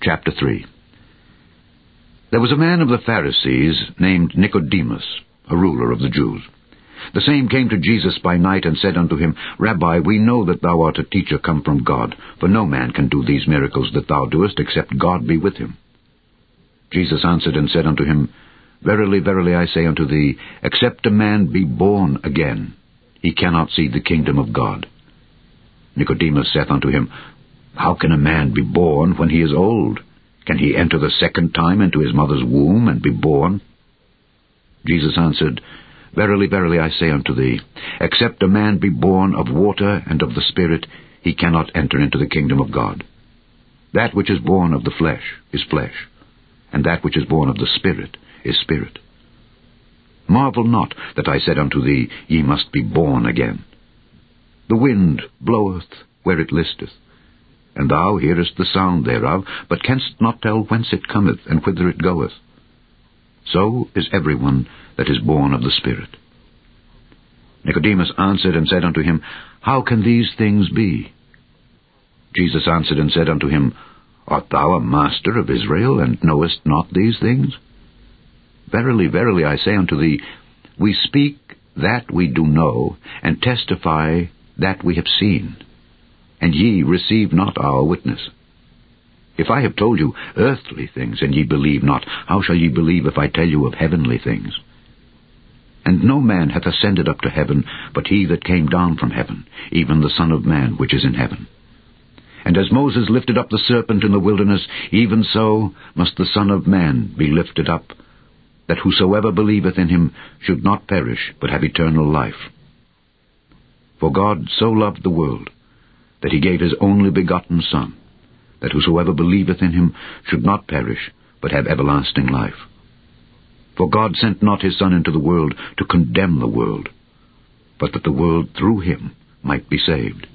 Chapter 3. There was a man of the Pharisees named Nicodemus, a ruler of the Jews. The same came to Jesus by night and said unto him, Rabbi, we know that thou art a teacher come from God, for no man can do these miracles that thou doest, except God be with him. Jesus answered and said unto him, Verily, verily, I say unto thee, except a man be born again, he cannot see the kingdom of God. Nicodemus saith unto him, How can a man be born when he is old? Can he enter the second time into his mother's womb and be born? Jesus answered, Verily, verily, I say unto thee, except a man be born of water and of the Spirit, he cannot enter into the kingdom of God. That which is born of the flesh is flesh, and that which is born of the Spirit is spirit. Marvel not that I said unto thee, Ye must be born again. The wind bloweth where it listeth, and thou hearest the sound thereof, but canst not tell whence it cometh and whither it goeth. So is every one that is born of the Spirit. Nicodemus answered and said unto him, How can these things be? Jesus answered and said unto him, Art thou a master of Israel, and knowest not these things? Verily, verily, I say unto thee, we speak that we do know, and testify that we have seen, and ye receive not our witness. If I have told you earthly things, and ye believe not, how shall ye believe if I tell you of heavenly things? And no man hath ascended up to heaven, but he that came down from heaven, even the Son of Man which is in heaven. And as Moses lifted up the serpent in the wilderness, even so must the Son of Man be lifted up, that whosoever believeth in him should not perish, but have eternal life. For God so loved the world, that he gave his only begotten Son, that whosoever believeth in him should not perish, but have everlasting life. For God sent not his Son into the world to condemn the world, but that the world through him might be saved.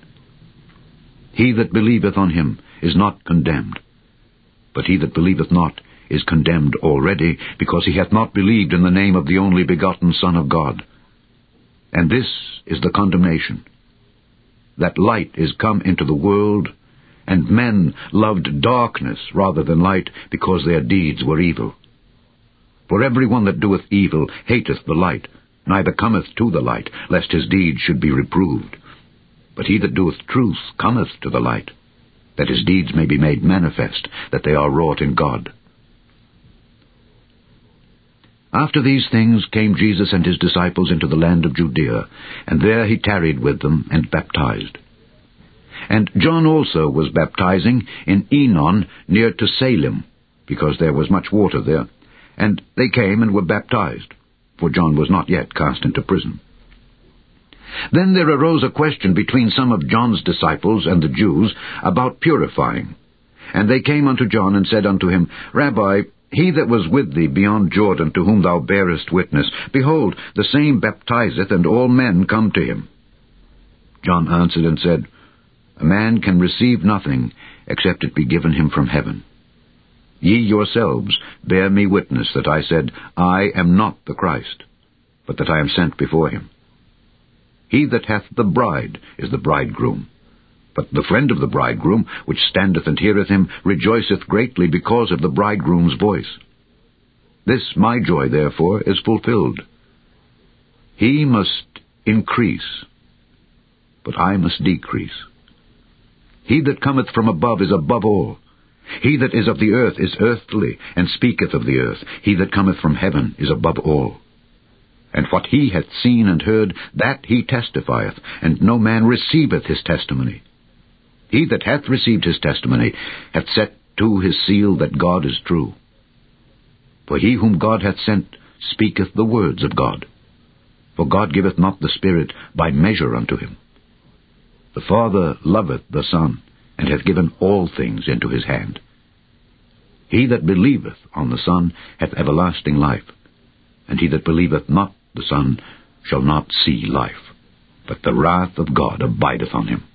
He that believeth on him is not condemned, but he that believeth not is condemned already, because he hath not believed in the name of the only begotten Son of God. And this is the condemnation, that light is come into the world, and men loved darkness rather than light, because their deeds were evil. For every one that doeth evil hateth the light, neither cometh to the light, lest his deeds should be reproved. But he that doeth truth cometh to the light, that his deeds may be made manifest, that they are wrought in God. After these things came Jesus and his disciples into the land of Judea, and there he tarried with them, and baptized. And John also was baptizing in Enon near to Salim, because there was much water there. And they came and were baptized, for John was not yet cast into prison. Then there arose a question between some of John's disciples and the Jews about purifying. And they came unto John and said unto him, Rabbi, he that was with thee beyond Jordan, to whom thou bearest witness, behold, the same baptizeth, and all men come to him. John answered and said, A man can receive nothing, except it be given him from heaven. Ye yourselves bear me witness that I said, I am not the Christ, but that I am sent before him. He that hath the bride is the bridegroom. But the friend of the bridegroom, which standeth and heareth him, rejoiceth greatly because of the bridegroom's voice. This my joy, therefore, is fulfilled. He must increase, but I must decrease. He that cometh from above is above all. He that is of the earth is earthly, and speaketh of the earth. He that cometh from heaven is above all. And what he hath seen and heard, that he testifieth, and no man receiveth his testimony. He that hath received his testimony hath set to his seal that God is true. For he whom God hath sent speaketh the words of God. For God giveth not the Spirit by measure unto him. The Father loveth the Son, and hath given all things into his hand. He that believeth on the Son hath everlasting life, and he that believeth not the Son shall not see life, but the wrath of God abideth on him.